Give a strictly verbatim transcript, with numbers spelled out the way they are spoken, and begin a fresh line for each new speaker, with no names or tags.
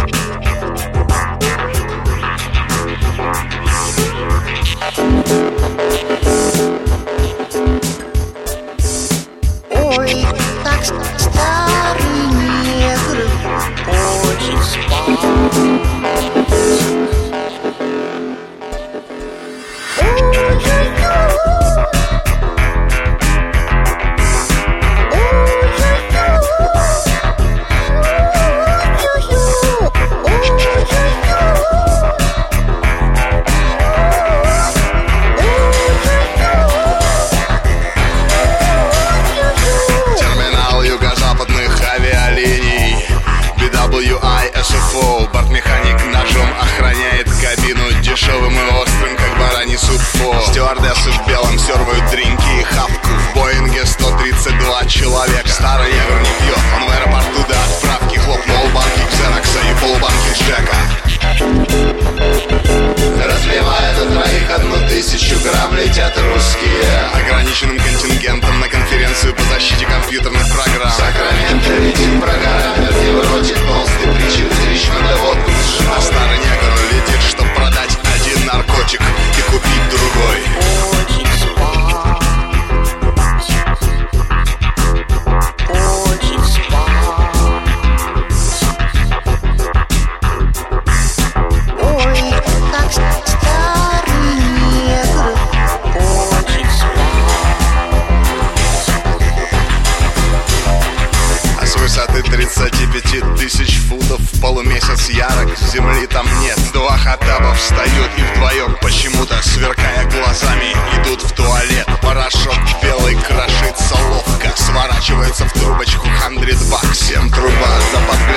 Ой, так старый негр хочет спать.
Бортмеханик ножом охраняет кабину, дешевым и острым, как бараний супфо. Стюардессы в белом сервают дринки и хавку. В Боинге сто тридцать два человека. Старый негр не пьет, он в аэропорту до отправки хлопнул банки Ксенокса и полбанки Джека. Разливая до троих одну тысячу грамм, летят русские ограниченным контингентом на конференцию по защите компьютерных программ. Сакраменто летит программер, невротик, толстый причем из Ричмонда водку сжимал. А старый негр летит, чтоб продать один наркотик и купить другой.
Хочет спать. Хочет спать. Ой, как старый негр хочет спать.
А с высоты тридцати пяти тысяч футов в полумесяц ярок, земли там нет. Два хаттаба встают и вдвоем почему-то, сверкая глазами, идут в туалет. Порошок белый крошится ловко, сворачивается в трубочку хандрит бак. Всем труба за подписку.